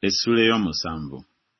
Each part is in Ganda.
Essula ey'omusanvu.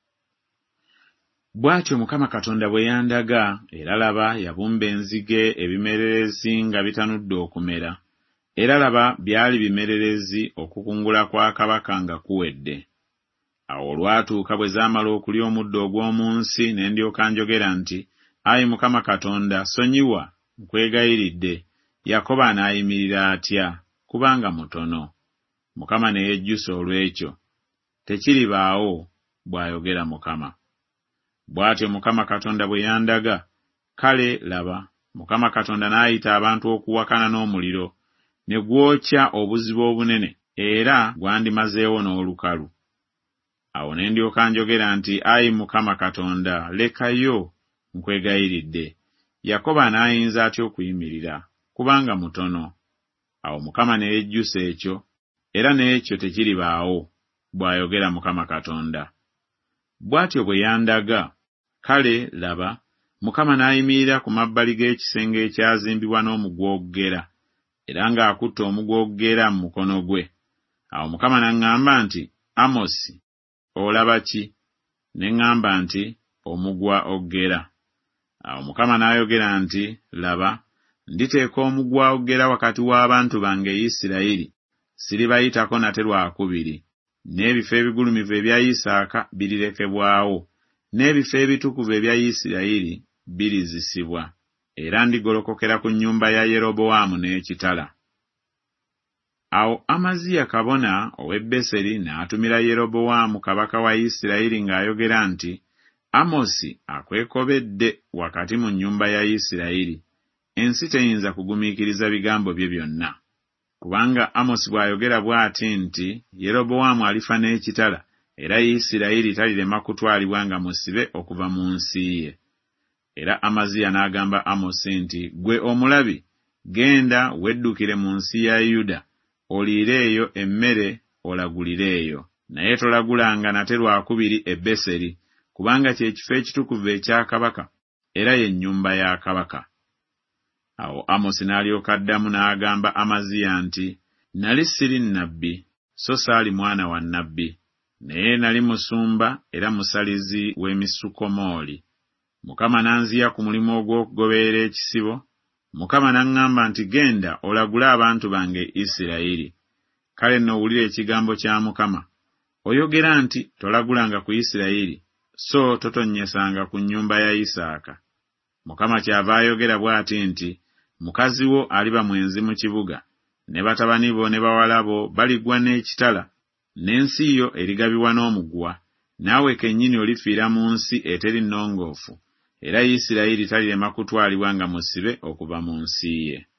Bw'atyo Mukama Katonda bwe yandaga, era laba yabumba enzige ebimererezi nga bitanudde okumera, era laba byali bimererezi okukungula kwa kabaka nga kuwedde. Awo olwatuuka bwe zaamala okulya omuddo ogw'omu nsi, ne ndyoka njogera nti, Ayi Mukama Katonda, sonyiwa, nkwegayiridde, Yakobo anaayimirira atya, kubanga mutono. Mukama ne yejjusa olw'ekyo. Tekiribaawo, bw'ayogera Mukama. Bw'atyo Mukama Katonda bwe yandaga, kale laba, Mukama Katonda n'ayita abantu okuwakana n'omuliro, ne gwokya obuzibu obunene, era gwandimazeewo n'olukalu. Awo ne ndyoka njogera nti, Ayi Mukama Katonda, lekayo, nkwegayiridde, Yakobo anaayinza atya okuyimirira, kubanga mutono. Awo Mukama ne yejjusa ekyo, era n'ekyo tekiribaawo, bw'ayogera Mukama Katonda. Bw'atyo bwe yandaga, kale laba, Mukama n'ayimirira ku mabbali g'ekisenge ekyazimbibwa n'omugwogera, era ng'akutte omugwogera mu mukono gwe. Awo Mukama n'aŋŋamba nti, Amosi, olaba ki? Ne ŋŋamba nti, omugwa oggera. Awo Mukama n'ayogera nti, laba, nditeeka omugwa oggera wakati w'abantu bange Isirayiri, siribayitako nate lwakubiri, n'ebifo ebigulumivu ebya Isaaka birirekebwawo, n'ebifo ebitukuvu ebya Isirayiri birizisibwa, era ndigolokokera ku nnyumba ya Yerobowaamu n'ekitala. Awo Amaziya kabona ow'e Beseri n'atumira Yerobowaamu kabaka wa Isirayiri ng'ayogera nti, Amosi akwekobedde wakati mu nnyumba ya Isirayiri, ensi teyinza kugumiikiriza bigambo bye byonna. Kubanga Amosi bw'ayogera bw'ati nti, Yerobowaamu alifa n'ekitala, era Isirayiri talirema kutwalibwa nga musibe okuva mu nsi ye. Era Amaziya n'agamba Amosi nti, gwe omulabi, genda weddukire mu nsi ya Yuda, oliire eyo emmere olagulire eyo, naye tolagulanga nate lwakubiri e Beseri, kubanga kye kifo ekitukuvu ekya kabaka, era ye nnyumba ya kabaka. Awo Amosi n'alyoka addamu n'agamba Amaziya nti, nali siri nnabbi, so saali mwana wa nnabbi, naye nali musumba era musalizi w'emisukomooli. Mukama n'anziya ku mulimu ogw'okugoberera ekisibo. Mukama n'aŋŋamba nti, genda olagule abantu bange Isirayiri. Kale nno owulira ekigambo kya Mukama. Oyogera nti, tolagulanga ku Isirayiri, so totonnyesanga ku nnyumba ya Isaaka. Mukama kyava ayogera bw'ati nti, mukazi wo aliba mwenzi mu kibuga, ne batabani bo ne bawala bo baligwa n'ekitala, n'ensi yo erigabibwa n'omugwa, naawe kennyini olifiira mu nsi eteri nnongoofu, era Isirayiri talirema kutwalibwa nga musibe okuva mu nsi ye.